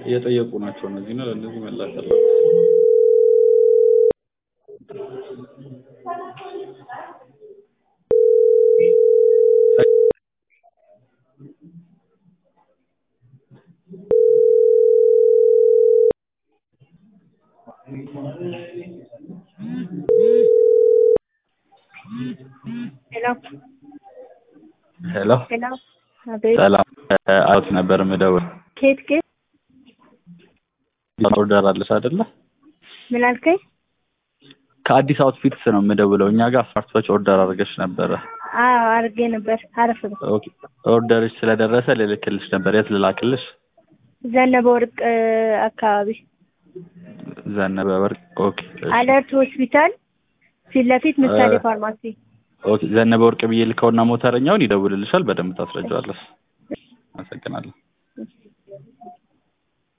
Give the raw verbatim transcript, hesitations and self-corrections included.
እየጠየቁ ናቸው እነዚህ ነው ለነዚህ መላክ አለ Hello. ሄሎ Hello. አቤት ሰላም አውት ነበር መደወል ኬት ኬት ኦርደር አለሽ አይደለ ምን አልከኝ? ከአዲስ አውትፊትስ ነው የምደውለው እኛ ጋር ስማርትዋች ኦርደር አድርገሽ ነበር አዎ አድርጌ ነበር አረፍ ነው ኦኬ ኦርደርሽ ስለደረሰ ልልክልሽ ነበር የት ልላክልሽ ዘነበ ወርቅ አካባቢ ዘነበ ወርቅ ኦኬ አለርት ሆስፒታል ፊት ለፊት ምሳሌ ፋርማሲ ኦኬ ዘነበ ወርቅ ብዬ ልከውና ሞተረኛውን ይደውልልሻል በደንብ ታስረጃዋለሽ አመሰግናለሁ